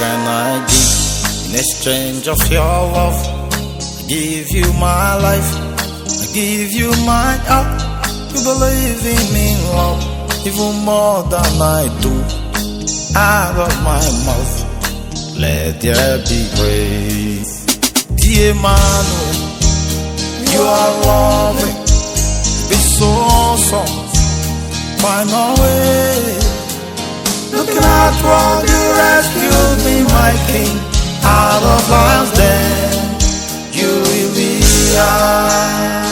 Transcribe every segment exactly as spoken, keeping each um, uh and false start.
can I give in exchange of your love? I give you my life, I give you my heart. You believe in me, love, even more than I do. Out of my mouth, let there be grace. Dear Emmanuel, you are loving, be so awesome. Find a way. Looking at what you rescued me, my king, out of lion's den. You will be high.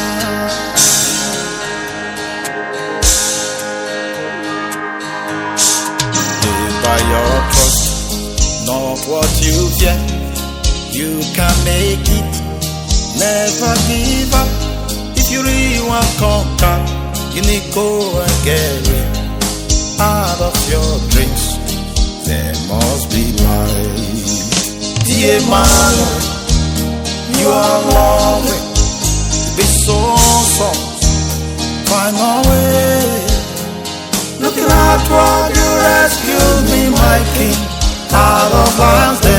Live by your trust, not what you fear. You can make it, never give up. If you really want to conquer, you need to go and get it. Out of your dreams, there must be light. Dear Emmanuel, you are loving, be so awesome. Find a way. Looking at what you rescued me, my king, out of lion's den.